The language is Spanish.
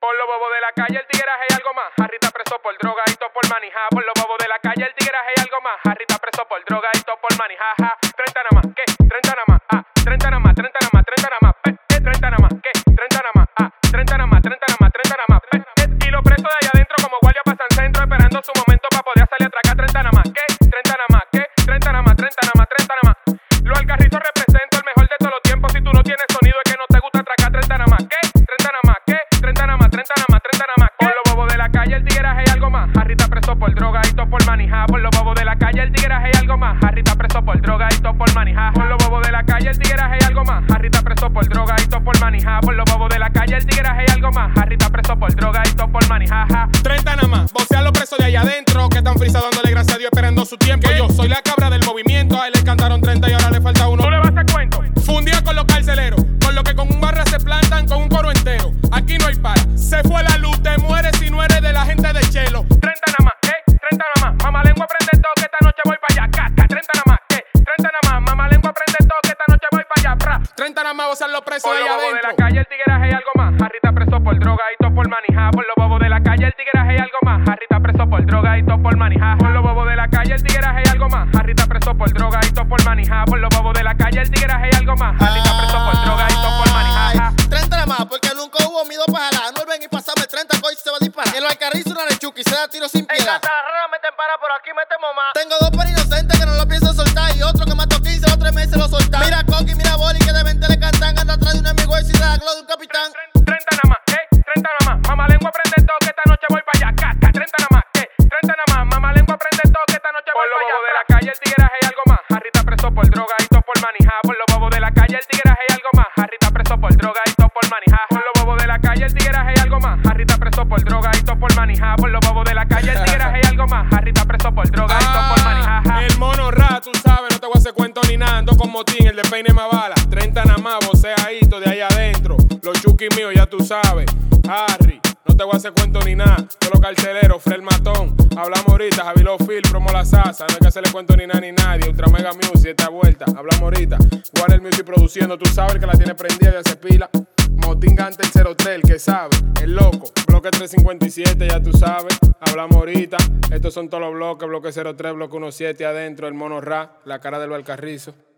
Por los bobos de la calle, el tigueraje y algo más. Harry está preso por droga y todo por manija. Por los bobos de la calle, el tigueraje y algo más. Harry está preso por droga y todo por manija. 30 nada más, ¿qué? 30 nada más, 30 nada más, 30 nada más, 30 nada más, 30 nada más, ¿qué? 30 nada más, 30 nada más, 30 nada más, 30 nada más, y los presos de allá adentro como guardia pasan centro esperando su momento para poder salir a atracar. 30 nada más, ¿qué? 30 nada más, ¿qué? 30 nada más, 30 nada más, 30 nada más. Lo Alcarrizo represento el mejor de todos los tiempos. Si tú no tienes sonido es que no te gusta atracar. 30 nada más, ¿qué? 30 nada más, ¿qué? 30 nada más, 30 nada más, 30 nada más. Por los bobos de la calle, el tigueraje y algo más. Harry está preso por droga y todo por manija. Por los bobos de la calle, el tigueraje y algo más. Harry está preso por droga y todo por manija. Por los bobos de la calle, el tigueraje y algo más. Harry está preso por droga y todo por manija. Por los bobos de la calle, el tigueraje y algo más. Harry está preso por droga y todo por manija. 30 nada más, vocean los presos de allá adentro que están frisados dándole gracias a Dios esperando su tiempo. Yo soy la cabra del movimiento, a él le cantaron 30 y ahora le falta uno. ¿Tú le vas a cuento? Fue un día con los carceleros, con lo que con un barra se plantan con un coro entero. Aquí no hay para, se fue la luz, te mueres si no eres de la gente de Chelo. 30 nada más, ¿qué? 30 nada más, mamá lengua prende todo que esta noche voy para allá. 30 nada más, ¿qué? 30 nada más, mamá lengua prende todo que esta noche voy para allá. 30 nada más, vocean los presos Por de los allá bobos de adentro. la calle, el tigueraje y algo más. Harry está preso por droga y todo por manija. Por los bobos de la calle, el tigueraje y algo más. Harry está preso por droga y todo por manija. Por los bobos de la calle, el tigueraje y algo más. Harry está preso por droga y todo por manija. Por los bobos de la calle, el tigueraje y algo más. Harry está preso por droga y todo por manija. 30 nada más, porque nunca hubo miedo para jalar. No ven y pasame 30, coche se va a disparar. En el Alcarrizo una lechuca y se da tiro sin En piedad. Catarra meten para, por aquí metemos más. Tengo dos por inocentes que no lo pienso soltar. Y otro que mató 15, los 3 meses lo soltar. Mira Coqui, mira Boli, que de 20 le cantan. Anda atrás de un amigo y si da la gloria de un capitán. 30 nada más, ¿qué? 30 nada más, mamá lengua prende todo que esta noche voy para allá. 30 nada más, ¿qué? 30 nada más, mamá lengua prende todo que esta noche voy para allá. Por los bobos de la calle, el tigueraje y algo más. Harry está preso por droga y todo por manija. Por los bobos de la calle, el tigueraje y algo más. Harry está preso por droga y todo por manija. Por los bobos de la calle, el tigueraje y algo más. Harry está preso por droga y todo por manija. Por los bobos de la calle, el tigueraje y algo más. Harry está preso por droga y todo por manija. El mono ra, tú sabes, no te voy a hacer cuento ni nada. Ando con motín, el de peine más bala. 30 nada más, voceadito de allá adentro. Los chuquis míos, ya tú sabes. Harry, no te voy a hacer cuento ni nada. Todos los carceleros, Fred Matón. Hablamos ahorita, Javi Phil, promo la salsa. No hay que hacerle cuento ni nada ni nadie. Ultra Mega Music, esta vuelta. Hablamos ahorita. Warner Music produciendo, tú sabes el que la tiene prendida de hace pila. Motín Gante el 03, el que sabe. El loco, bloque 357, ya tú sabes. Hablamos ahorita. Estos son todos los bloques, bloque 03, bloque 17 adentro. El mono ra, la cara del Alcarrizo.